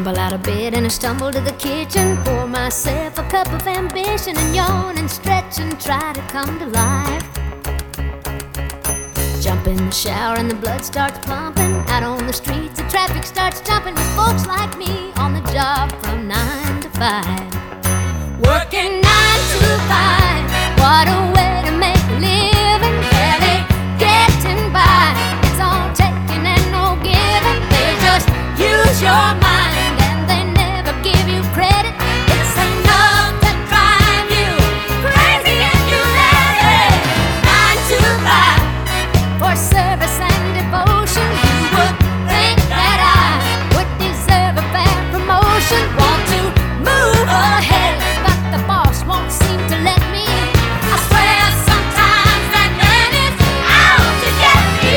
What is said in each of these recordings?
Tumble out of bed and I stumble to the kitchen, pour myself a cup of ambition and yawn and stretch and try to come to life. Jump in the shower and the blood starts pumping. Out on the streets the traffic starts jumping with folks like me on the job from 9 to 5. Working 9 to 5, what a way to make a living. Barely getting by, it's all taking and no giving. They just use your mind and they never give you credit. It's enough to drive you crazy if you let it. 9 to 5 for service and devotion. You would think that I would deserve a fair promotion. Want to move ahead, but the boss won't seem to let me. I swear sometimes that man is out to get me.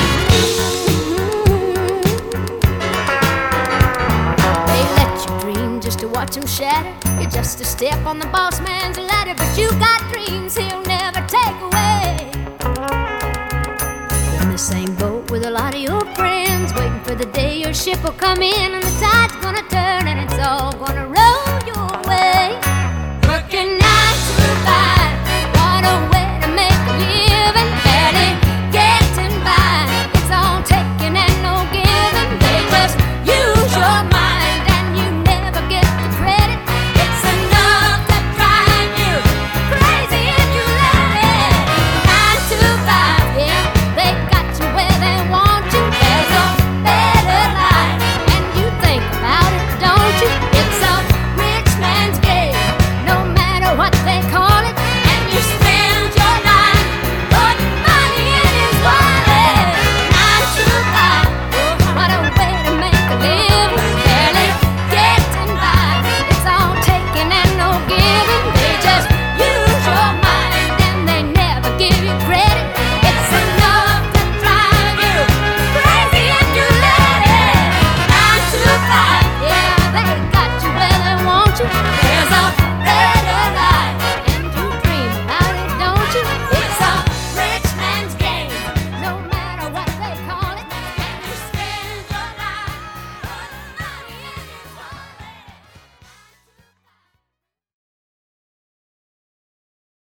They let you dream just to watch him shatter. You're just a step on the boss man's ladder, but you got dreams he'll never take away. In the same boat with a lot of your friends, waiting for the day your ship will come in and the tide's gonna turn and it's all gonna roll